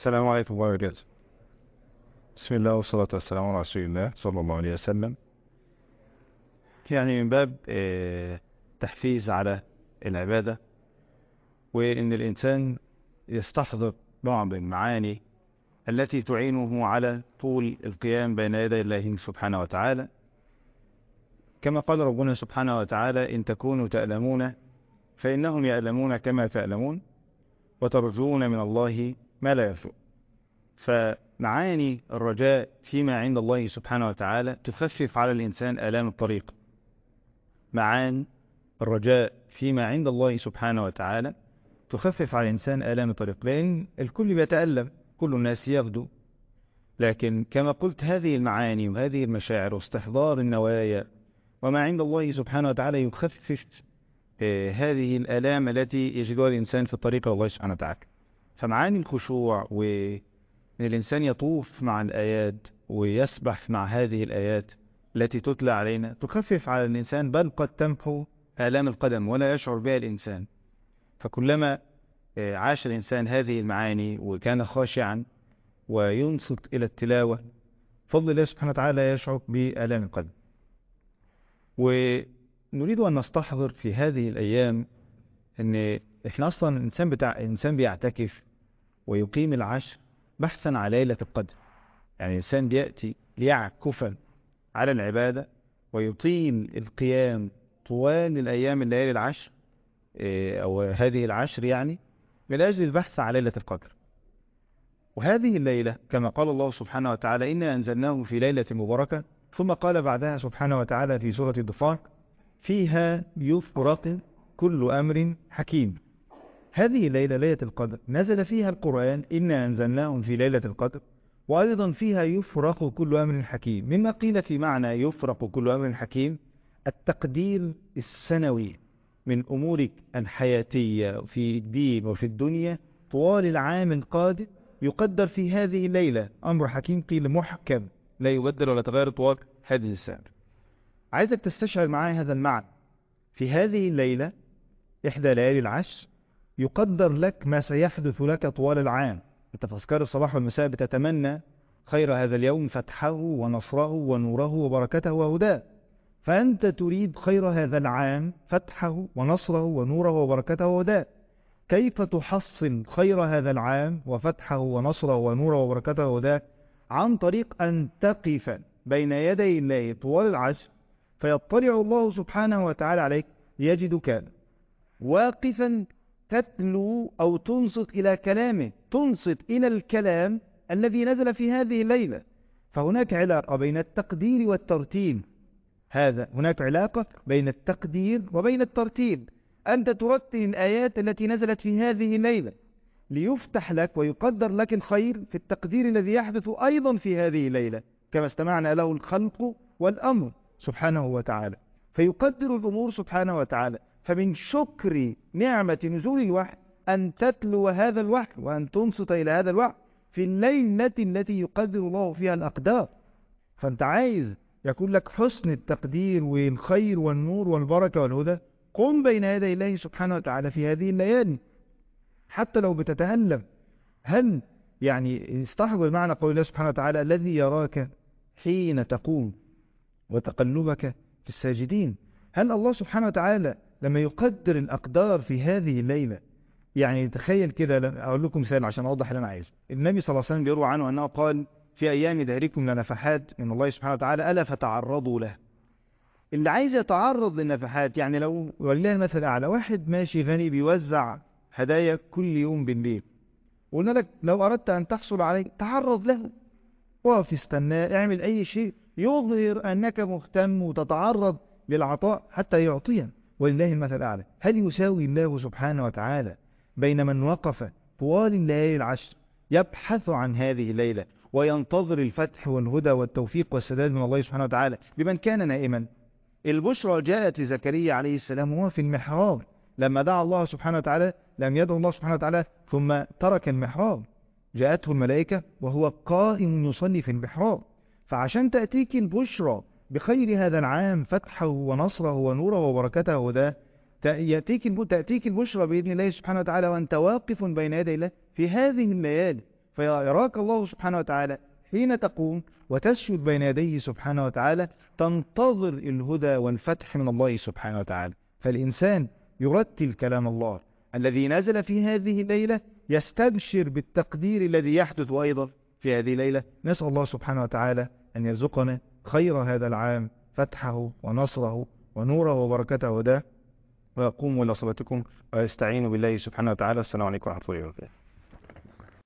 السلام عليكم ورحمة الله وبركاته. بسم الله والصلاة والسلام على رسول الله صلى الله عليه وسلم. من باب تحفيز على العبادة، وإن الإنسان يستحضر بعض المعاني التي تعينه على طول القيام بين يدي الله سبحانه وتعالى، كما قال ربنا سبحانه وتعالى: إن تكونوا تألمون فإنهم يألمون كما تألمون وترجون من الله ما لا يرجون. فمعاني الرجاء فيما عند الله سبحانه وتعالى تخفف على الإنسان آلام الطريق. معاني الرجاء فيما عند الله سبحانه وتعالى تخفف على الإنسان آلام الطريق، لأن الكل بيتألم، كل الناس يغدو، لكن كما قلت هذه المعاني وهذه المشاعر واستحضار النوايا وما عند الله سبحانه وتعالى يخفف هذه الآلام التي يجدها الإنسان في الطريق إلى الله سبحانه وتعالى. فمعاني الخشوع وأن الإنسان يطوف مع الآيات ويسبح مع هذه الآيات التي تتلى علينا تخفف على الإنسان، بل قد تمحو آلام القدم ولا يشعر بها الإنسان. فكلما عاش الإنسان هذه المعاني وكان خاشعا وينصت إلى التلاوة، فضل الله سبحانه وتعالى يشعر بآلام القدم. ونريد أن نستحضر في هذه الأيام أن إحنا أصلا الإنسان بيعتكف ويقيم العشر بحثا على ليلة القدر. الإنسان بيأتي ليعكفا على العبادة ويطيل القيام طوال الأيام الليالي العشر أو هذه العشر، من أجل البحث على ليلة القدر. وهذه الليلة كما قال الله سبحانه وتعالى: إنا أنزلناه في ليلة مباركة، ثم قال بعدها سبحانه وتعالى في سورة الضفار: فيها يفرق كل أمر حكيم. هذه الليلة ليلة القدر نزل فيها القرآن: إنا أنزلناه في ليلة القدر، وأيضا فيها يفرق كل أمر حكيم. مما قيل في معنى يفرق كل أمر حكيم التقدير السنوي من أمورك الحياتية في الدين وفي الدنيا طوال العام القادم، يقدر في هذه الليلة أمر حكيم، قيل محكم لا يبدل ولا تغير طوال هذه السنة. عايزك تستشعر معي هذا المعنى. في هذه الليلة إحدى ليالي العشر يقدر لك ما سيحدث لك طوال العام. أنت في أذكار الصباح والمساء بتتمنى خير هذا اليوم، فتحه ونصره ونوره وبركته وهداه، فأنت تريد خير هذا العام، فتحه ونصره ونوره وبركته وهداه. كيف تحصل خير هذا العام وفتحه ونصره ونوره وبركته وهداه؟ عن طريق أن تقف بين يدي الله طوال العشر، فيطلع الله سبحانه وتعالى عليك يجدك واقفا تتلو أو تنصت إلى كلامه، تنصت إلى الكلام الذي نزل في هذه الليلة. فهناك علاقة بين التقدير والترتيل. هناك علاقة بين التقدير وبين الترتيل. أنت ترتل الآيات التي نزلت في هذه الليلة ليفتح لك ويقدر لك الخير في التقدير الذي يحدث أيضا في هذه الليلة، كما استمعنا له الخلق والأمر سبحانه وتعالى. فيقدر الأمور سبحانه وتعالى. فمن شكر نعمة نزول الوحي أن تتلو هذا الوحي وأن تنصت إلى هذا الوحي في الليلة التي يقدر الله فيها الأقدار. فأنت عايز يكون لك حسن التقدير والخير والنور والبركة والهدى، قم بين يدي الله سبحانه وتعالى في هذه الليالي حتى لو بتتألم. هل استحضر معنى قول الله سبحانه وتعالى: الذي يراك حين تقوم وتقلبك في الساجدين؟ هل الله سبحانه وتعالى لما يقدر الأقدار في هذه الليلة، تخيل كده، أقول لكم مثال عشان أوضح اللي أنا عايزه. النبي صلى الله عليه وسلم بيروى عنه أنه قال: في أيام دهركم لنفحات من الله سبحانه وتعالى ألا فتعرضوا له. اللي عايز يتعرض للنفحات، لو ولله المثل الأعلى، واحد ماشي غني بيوزع هدايا كل يوم بالليل، قلنا لك لو أردت أن تحصل عليه تعرض له، وقف استناه، اعمل أي شيء يظهر أنك مهتم وتتعرض للعطاء حتى يعطيه. ولله المثل الأعلى. هل يساوي الله سبحانه وتعالى بين من وقف طوال الليالي العشر يبحث عن هذه الليلة وينتظر الفتح والهدى والتوفيق والسداد من الله سبحانه وتعالى بمن كان نائما؟ البشرى جاءت لزكريا عليه السلام وهو في المحراب، لما دعا الله سبحانه وتعالى لم يدعو الله سبحانه وتعالى ثم ترك المحراب، جاءته الملائكة وهو قائم يصلي في المحراب. فعشان تأتيك البشرى بخير هذا العام، فتحه ونصره ونوره وبركته وده، تأتيك البشرى بإذن الله سبحانه وتعالى وأنت واقف بين يدي الله في هذه الليالي. فيراك الله سبحانه وتعالى حين تقوم وتسجد بين يديه سبحانه وتعالى، تنتظر الهدى والفتح من الله سبحانه وتعالى. فالإنسان يرتل كلام الله الذي نزل في هذه الليلة، يستبشر بالتقدير الذي يحدث أيضا في هذه الليلة. نسأل الله سبحانه وتعالى أن يرزقنا خير هذا العام، فتحه ونصره ونوره وبركته وهداه. وقوموا إلى صلاتكم واستعينوا بالله سبحانه وتعالى. السلام عليكم ورحمة الله وبركاته.